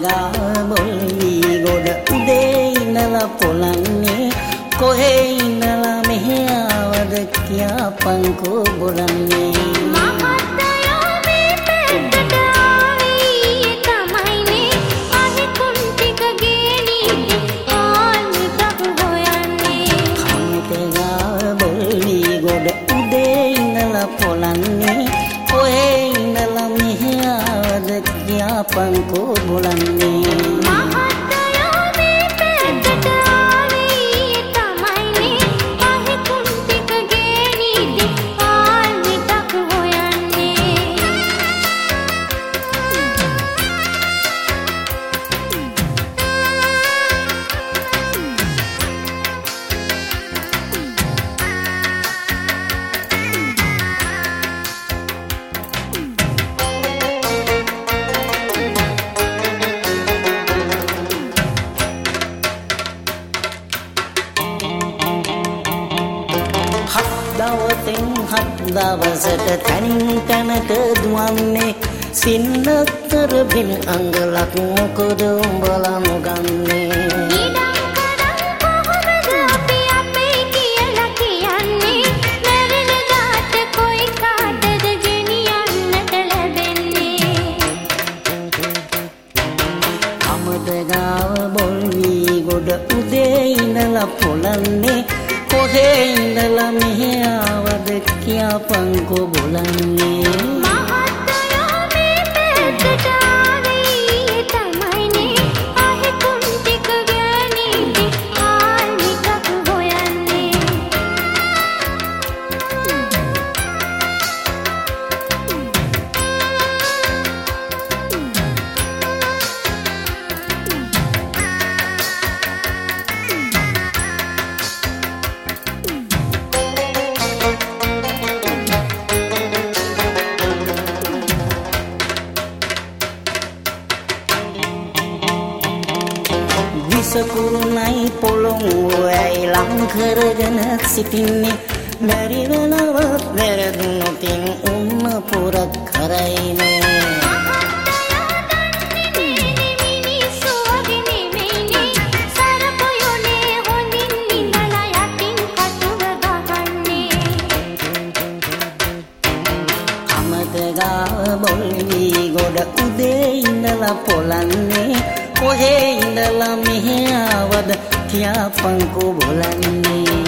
ගාව බොල්වි ගොඩ උදේ ඉඳලා පොළන්නේ කොහේ ඉඳලා මෙහෙ ආවද කියපන්කෝ බොලන්නේ පොළන්නේ කොහේ ඉඳලා මෙහෙ ආවද කියපන්කෝ බොලන්නේ දවසෙන් හත් දවසට තනින් තැනක දුවන්නේ සින්නතර බින් අඟලක් මොකද උඹලා නොගන්නේ ගාව බොල්වි ගොඩ උදේ ඉඳලා පොළන්නේ කොහේ ඉඳලා මෙහෙ ආවද කියපන්කෝ බොලන්නේ විසකුරුණයි පොළොංගොයයි ලං කරගෙන සිටින්නේ බැරි වෙනවත් වැරදුනොතින් උන්න පොරක් කරයිනේ ගාව බොල්වි ගොඩ උදේ ඉඳලා පොළන්නේ කොහේ ඉඳලා මෙහෙ ආවද කියපන්කෝ බොලන්නේ